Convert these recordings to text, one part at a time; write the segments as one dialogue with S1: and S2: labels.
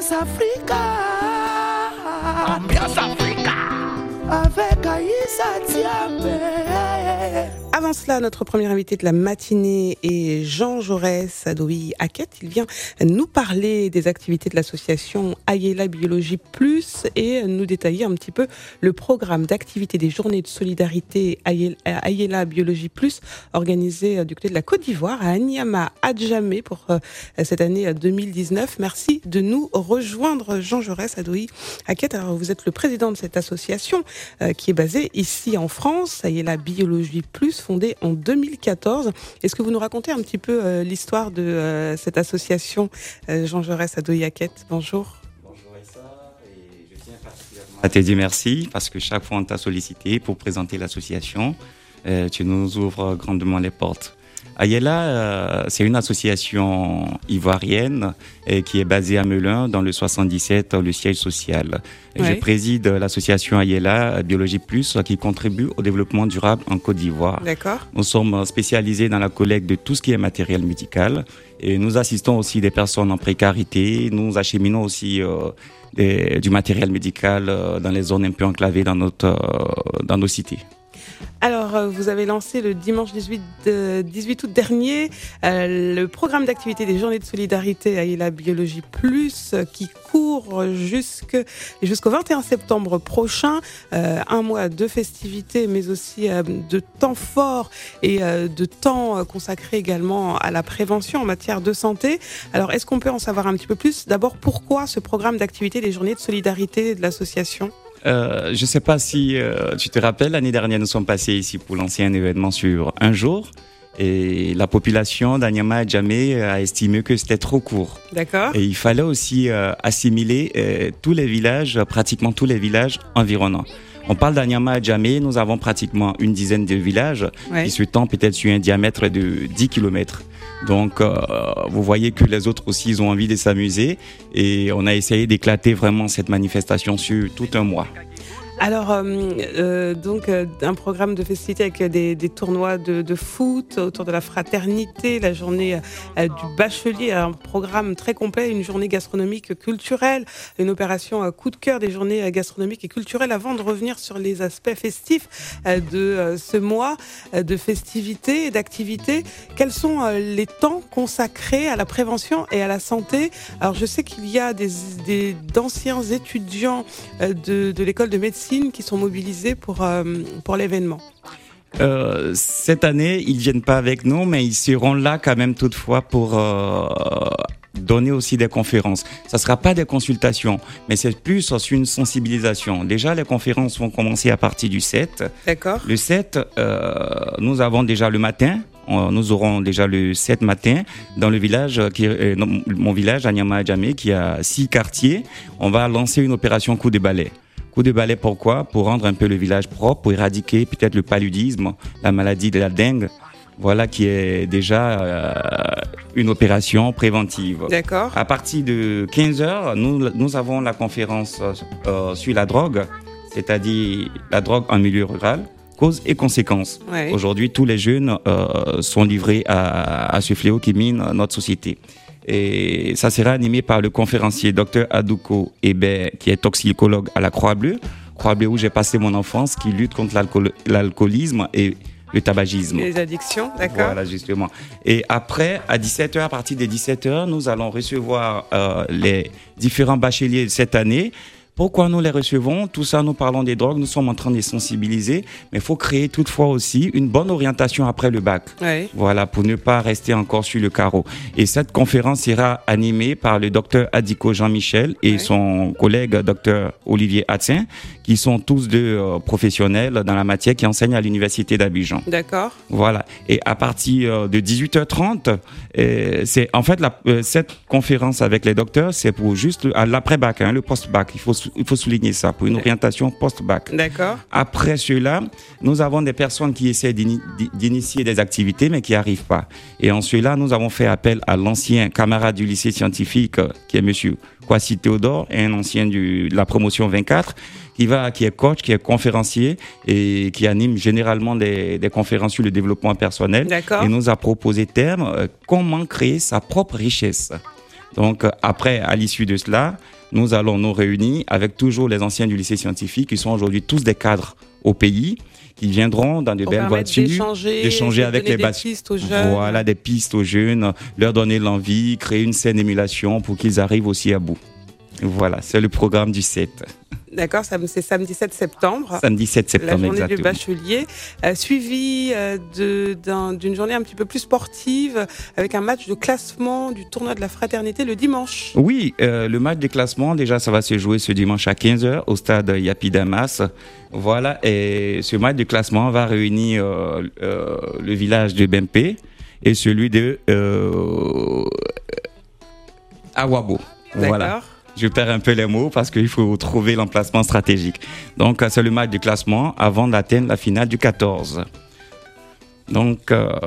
S1: Ambiance Africa.
S2: Ambiance Africa.
S1: Avec Aïssa Diabé.
S3: Avant cela, notre premier invité de la matinée est Jean Jaurès Adoui Hackett. Il vient nous parler des activités de l'association Ayela Biologie Plus et nous détailler un petit peu le programme d'activité des journées de solidarité Ayela Biologie Plus organisé du côté de la Côte d'Ivoire à Anyama Adjamé pour cette année 2019. Merci de nous rejoindre, Jean Jaurès Adoui Hackett. Alors, vous êtes le président de cette association qui est basée ici en France, Ayela Biologie Plus, fondée en 2014. Est-ce que vous nous racontez un petit peu l'histoire de cette association, Jean Jaurès Adoui Hackett? Bonjour.
S4: Bonjour Issa, et je tiens particulièrement à te dire merci parce que chaque fois on t'a sollicité pour présenter l'association, tu nous ouvres grandement les portes. Ayela, c'est une association ivoirienne qui est basée à Melun dans le 77, le siège social. Oui. Je préside l'association Ayela Biologie Plus qui contribue au développement durable en Côte d'Ivoire.
S3: D'accord.
S4: Nous sommes spécialisés dans la collecte de tout ce qui est matériel médical et nous assistons aussi des personnes en précarité. Nous acheminons aussi du matériel médical dans les zones un peu enclavées dans nos cités.
S3: Alors, vous avez lancé le dimanche 18 août dernier le programme d'activité des journées de solidarité Ayela Biologie Plus qui court jusqu'au 21 septembre prochain. Un mois de festivités, mais aussi de temps forts et de temps consacrés également à la prévention en matière de santé. Alors, est-ce qu'on peut en savoir un petit peu plus? D'abord, pourquoi ce programme d'activité des journées de solidarité de l'association?
S4: Je ne sais pas si tu te rappelles, l'année dernière, nous sommes passés ici pour lancer un événement sur un jour et la population d'Anyama Adjamé a estimé que c'était trop court.
S3: D'accord.
S4: Et il fallait aussi assimiler tous les villages, pratiquement tous les villages environnants. On parle d'Anyama Adjamé, nous avons pratiquement une dizaine de villages qui s'étendent peut-être sur un diamètre de 10 km. Donc, vous voyez que les autres aussi, ils ont envie de s'amuser et on a essayé d'éclater vraiment cette manifestation sur tout un mois.
S3: Alors, un programme de festivité avec des tournois de foot autour de la fraternité, la journée du bachelier, un programme très complet, une journée gastronomique culturelle, une opération coup de cœur des journées gastronomiques et culturelles. Avant de revenir sur les aspects festifs de ce mois de festivités et d'activités, quels sont les temps consacrés à la prévention et à la santé? Alors, je sais qu'il y a d'anciens étudiants de l'école de médecine qui sont mobilisés pour l'événement.
S4: Cette année, ils viennent pas avec nous, mais ils seront là quand même toutefois pour donner aussi des conférences. Ça sera pas des consultations, mais c'est plus une sensibilisation. Déjà, les conférences vont commencer à partir du 7.
S3: D'accord.
S4: Le 7, nous avons déjà le matin. Nous aurons déjà le 7 matin dans le village, mon village, Anyama Adjamé, qui a 6 quartiers. On va lancer une opération coup de balai. Coup de balai, pourquoi? Pour rendre un peu le village propre, pour éradiquer peut-être le paludisme, la maladie de la dengue. Voilà qui est déjà une opération préventive.
S3: D'accord.
S4: À partir de 15h, nous avons la conférence sur la drogue, c'est-à-dire la drogue en milieu rural, causes et conséquences.
S3: Ouais.
S4: Aujourd'hui, tous les jeunes sont livrés à ce fléau qui mine notre société. Et ça sera animé par le conférencier Dr Adouko Hébert, qui est toxicologue à la Croix-Bleue où j'ai passé mon enfance, qui lutte contre l'alcoolisme et le tabagisme.
S3: Et les addictions, d'accord.
S4: Voilà, justement. Et après, à 17h, à partir de 17h, nous allons recevoir les différents bacheliers de cette année. Pourquoi nous les recevons? Tout ça, nous parlons des drogues, nous sommes en train de les sensibiliser, mais il faut créer toutefois aussi une bonne orientation après le bac.
S3: Oui.
S4: Voilà, pour ne pas rester encore sur le carreau. Et cette conférence sera animée par le docteur Adiko Jean-Michel et son collègue docteur Olivier Hatsin, qui sont tous deux professionnels dans la matière, qui enseignent à l'université d'Abidjan.
S3: D'accord.
S4: Voilà. Et à partir de 18h30, c'est en fait cette conférence avec les docteurs, c'est pour juste à l'après-bac, le post-bac. Il faut souligner ça, pour une orientation post-bac.
S3: D'accord.
S4: Après cela, nous avons des personnes qui essaient d'initier des activités, mais qui n'y arrivent pas. Et en cela, nous avons fait appel à l'ancien camarade du lycée scientifique, qui est monsieur Kwasi Théodore, et un ancien de la promotion 24, qui est coach, qui est conférencier et qui anime généralement des conférences sur le développement personnel.
S3: D'accord.
S4: Et nous a proposé comment créer sa propre richesse. Donc après, à l'issue de cela, nous allons nous réunir avec toujours les anciens du lycée scientifique qui sont aujourd'hui tous des cadres au pays, qui viendront dans de belles voitures, d'échanger avec les
S3: pistes aux jeunes.
S4: Voilà, des pistes aux jeunes, leur donner l'envie, créer une saine émulation pour qu'ils arrivent aussi à bout. Voilà, c'est le programme du 7.
S3: D'accord, c'est samedi 7 septembre.
S4: Samedi 7 septembre,
S3: la journée
S4: exactement.
S3: du bachelier, suivi d'une journée un petit peu plus sportive avec un match de classement du tournoi de la fraternité le dimanche.
S4: Oui, le match de classement, déjà, ça va se jouer ce dimanche à 15h au stade Yapi Damas. Voilà, et ce match de classement va réunir le village de Bempé et celui de Awabo. Voilà. Je perds un peu les mots parce qu'il faut trouver l'emplacement stratégique. Donc, c'est le match de classement avant d'atteindre la finale du 14. Donc,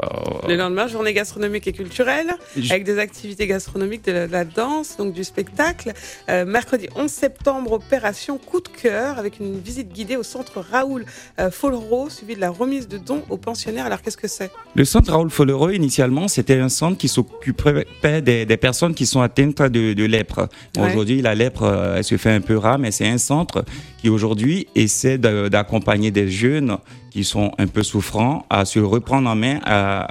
S3: le lendemain, journée gastronomique et culturelle, avec des activités gastronomiques, de la danse, donc du spectacle. Mercredi 11 septembre, opération coup de cœur, avec une visite guidée au centre Raoul Follereau, suivi de la remise de dons aux pensionnaires. Alors, qu'est-ce que c'est ?
S4: Le centre Raoul Follereau, initialement, c'était un centre qui s'occupait des personnes qui sont atteintes de lèpre. Ouais. Aujourd'hui, la lèpre, elle se fait un peu rare, mais c'est un centre qui, aujourd'hui, essaie d'accompagner des jeunes qui sont un peu souffrants, à se reprendre en main,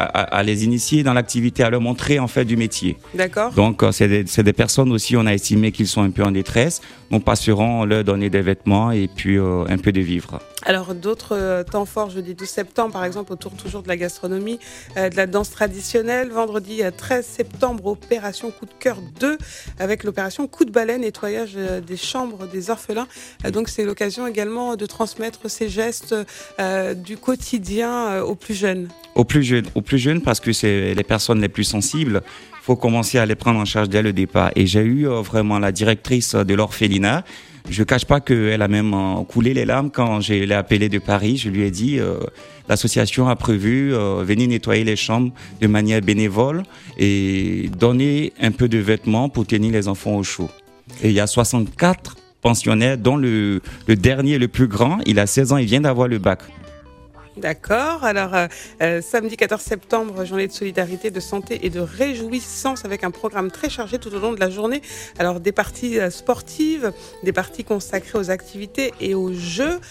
S4: à les initier dans l'activité, à leur montrer en fait du métier.
S3: D'accord.
S4: Donc c'est des personnes aussi, on a estimé qu'ils sont un peu en détresse. Nous passerons leur donner des vêtements et puis un peu de vivres.
S3: Alors d'autres temps forts, jeudi 12 septembre par exemple, autour toujours de la gastronomie, de la danse traditionnelle. Vendredi 13 septembre, opération coup de cœur 2 avec l'opération coup de balai, nettoyage des chambres des orphelins. Donc c'est l'occasion également de transmettre ces gestes du quotidien aux plus jeunes.
S4: Aux plus jeunes parce que c'est les personnes les plus sensibles. Il faut commencer à les prendre en charge dès le départ. Et j'ai eu vraiment la directrice de l'orphelinat. Je ne cache pas qu'elle a même coulé les larmes quand je l'ai appelée de Paris. Je lui ai dit, l'association a prévu venir nettoyer les chambres de manière bénévole et donner un peu de vêtements pour tenir les enfants au chaud. Et il y a 64 pensionnaires, dont le dernier, le plus grand, il a 16 ans, il vient d'avoir le bac.
S3: D'accord. Alors, samedi 14 septembre, journée de solidarité, de santé et de réjouissance avec un programme très chargé tout au long de la journée. Alors, des parties sportives, des parties consacrées aux activités et aux jeux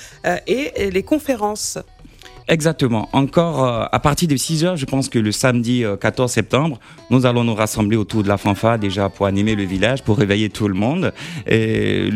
S3: et les conférences.
S4: Exactement. Encore à partir de 6h, je pense que le samedi 14 septembre, nous allons nous rassembler autour de la fanfare déjà pour animer le village, pour réveiller tout le monde. Et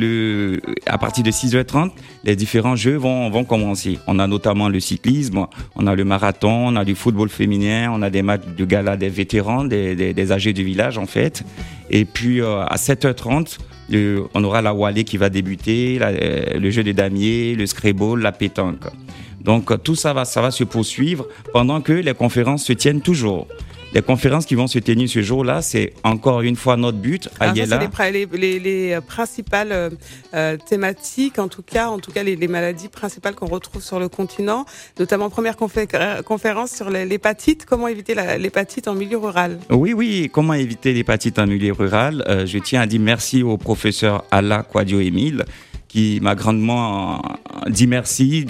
S4: à partir de 6h30, les différents jeux vont commencer. On a notamment le cyclisme, on a le marathon, on a du football féminin, on a des matchs de gala des vétérans, des âgés du village en fait. Et puis à 7h30, on aura la Wallée qui va débuter, le jeu des damiers, le scrabble, la pétanque. Donc tout ça va se poursuivre pendant que les conférences se tiennent toujours. Les conférences qui vont se tenir ce jour-là, c'est encore une fois notre but à Yella.
S3: C'est les principales thématiques, en tout cas les maladies principales qu'on retrouve sur le continent, notamment première conférence sur l'hépatite. Comment éviter l'hépatite en milieu rural ?
S4: Oui, comment éviter l'hépatite en milieu rural ? Je tiens à dire merci au professeur Alla Quadio-Émile qui m'a grandement dit merci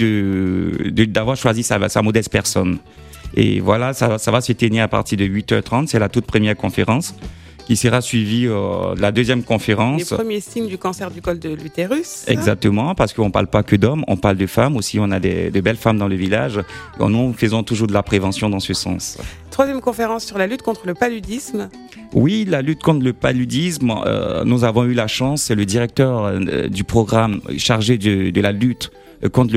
S4: d'avoir choisi sa modeste personne. Et voilà, ça va se tenir à partir de 8h30, c'est la toute première conférence qui sera suivie de la deuxième conférence.
S3: Les premiers signes du cancer du col de l'utérus.
S4: Exactement, parce qu'on ne parle pas que d'hommes, on parle de femmes aussi, on a de belles femmes dans le village. Et nous faisons toujours de la prévention dans ce sens.
S3: Troisième conférence sur la lutte contre le paludisme.
S4: Oui, la lutte contre le paludisme, nous avons eu la chance, c'est le directeur du programme chargé de la lutte contre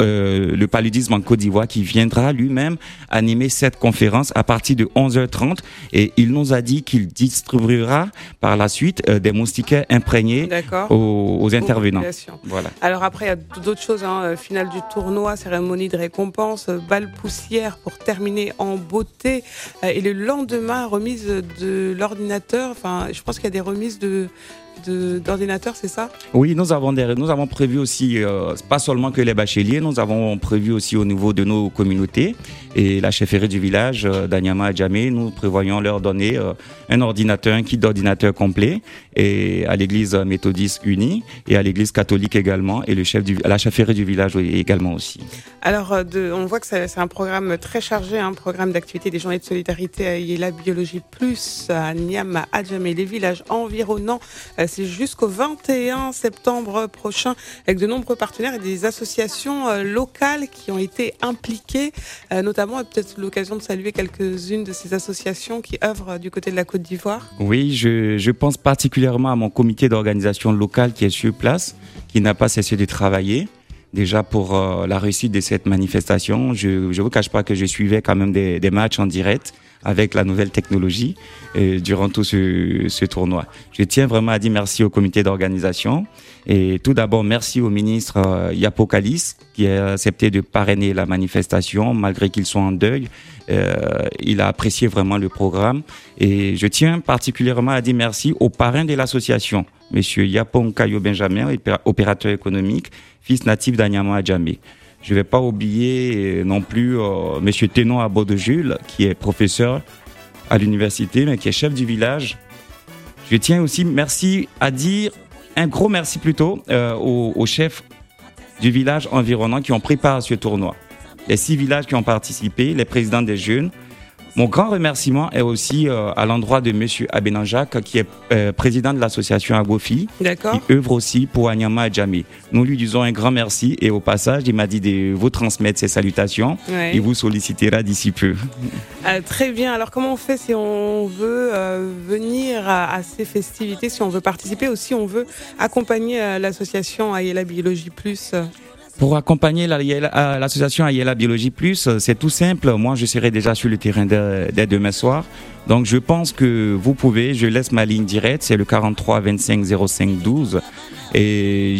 S4: le paludisme en Côte d'Ivoire qui viendra lui-même animer cette conférence à partir de 11h30 et il nous a dit qu'il distribuera par la suite des moustiquaires imprégnés aux intervenants.
S3: Voilà. Alors après, il y a d'autres choses, finale du tournoi, cérémonie de récompense, bal poussière pour terminer en beauté et le lendemain, remise de l'ordinateur. Enfin, je pense qu'il y a des remises d'ordinateur, c'est ça ?
S4: Oui, nous avons prévu aussi, pas seulement que que les bacheliers, nous avons prévu aussi au niveau de nos communautés et la chefferie du village d'Anyama Adjamé, nous prévoyons leur donner un ordinateur, un kit d'ordinateur complet et à l'église méthodiste unie et à l'église catholique également et la chefferie du village également aussi.
S3: Alors, on voit que c'est un programme très chargé, un programme d'activité des journées de solidarité à Yela Biologie Plus, à Nyama Adjamé, les villages environnants. C'est jusqu'au 21 septembre prochain avec de nombreux partenaires et des associations locales qui ont été impliquées, notamment peut-être l'occasion de saluer quelques-unes de ces associations qui œuvrent du côté de la Côte d'Ivoire.
S4: Oui, je pense particulièrement à mon comité d'organisation locale qui est sur place, qui n'a pas cessé de travailler. Déjà pour la réussite de cette manifestation, je vous cache pas que je suivais quand même des matchs en direct avec la nouvelle technologie durant tout ce tournoi. Je tiens vraiment à dire merci au comité d'organisation et tout d'abord merci au ministre Yapo Kalis qui a accepté de parrainer la manifestation malgré qu'il soit en deuil. Il a apprécié vraiment le programme et je tiens particulièrement à dire merci aux parrains de l'association, Monsieur Yapon Kayo Benjamin, opérateur économique, fils natif d'Anyama Adjamé. Je ne vais pas oublier non plus Monsieur Tenon Abode Jules, qui est professeur à l'université, mais qui est chef du village. Je tiens aussi un gros merci plutôt aux chefs du village environnant qui ont pris part à ce tournoi. Les 6 villages qui ont participé, les présidents des jeunes. Mon grand remerciement est aussi à l'endroit de Monsieur Abenan Jacques, qui est président de l'association Agofi, qui œuvre aussi pour Anyama Adjamé. Nous lui disons un grand merci et au passage, il m'a dit de vous transmettre ses salutations. Ouais. Il vous sollicitera d'ici peu.
S3: Très bien. Alors comment on fait si on veut venir à ces festivités, si on veut participer ou si on veut accompagner l'association Ayela Biologie Plus?
S4: Pour accompagner l'association Ayela Biologie Plus, c'est tout simple. Moi, je serai déjà sur le terrain dès demain soir. Donc, je pense que vous pouvez, je laisse ma ligne directe, c'est le 43 25 05 12. Et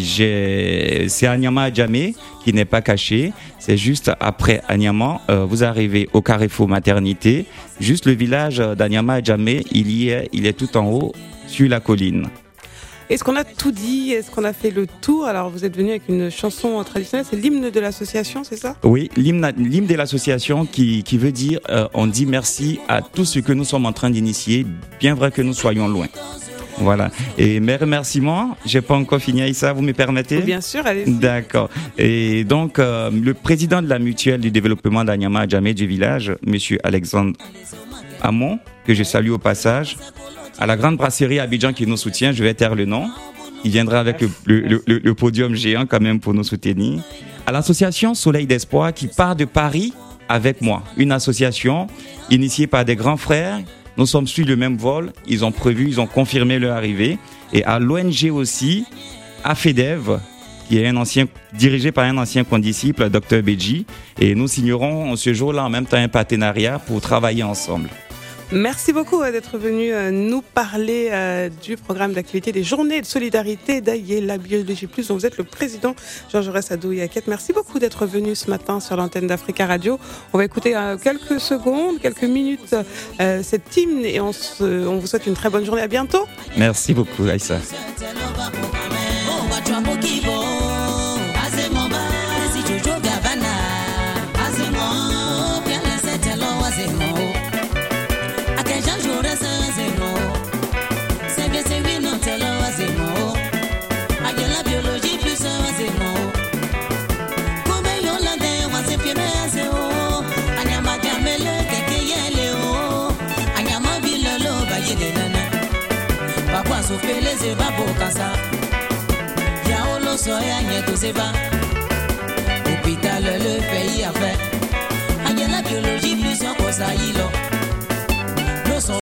S4: c'est Anyama Adjamé qui n'est pas caché. C'est juste après Anyama, vous arrivez au Carrefour Maternité. Juste le village d'Anyama Adjamé, il est tout en haut sur la colline.
S3: Est-ce qu'on a tout dit? Est-ce qu'on a fait le tour? Alors, vous êtes venu avec une chanson traditionnelle, c'est l'hymne de l'association, c'est ça?
S4: Oui, l'hymne de l'association qui veut dire on dit merci à tout ce que nous sommes en train d'initier, bien vrai que nous soyons loin. Voilà. Et mes remerciements, j'ai pas encore fini Aïssa, vous me permettez?
S3: Bien sûr, allez-y.
S4: D'accord. Et donc, le président de la mutuelle du développement d'Anyama Adjamé du village, Monsieur Alexandre Hamon, que je salue au passage, à la grande brasserie Abidjan qui nous soutient, je vais taire le nom. Il viendra avec le podium géant quand même pour nous soutenir. À l'association Soleil d'Espoir qui part de Paris avec moi. Une association initiée par des grands frères. Nous sommes sur le même vol. Ils ont confirmé leur arrivée. Et à l'ONG aussi, AFEDEV, qui est dirigé par un ancien condisciple, Dr Beji. Et nous signerons ce jour-là en même temps un partenariat pour travailler ensemble.
S3: Merci beaucoup d'être venu nous parler du programme d'activité des journées de solidarité d'Ayela Biologie Plus, dont vous êtes le président, Jean Jaurès Adoui Aket. Merci beaucoup d'être venu ce matin sur l'antenne d'Africa Radio. On va écouter quelques secondes, quelques minutes cet hymne et on vous souhaite une très bonne journée. À bientôt.
S4: Merci beaucoup, Aïssa.
S2: Hôpital, le pays a fait. Ayela Biologie Plus, on cause à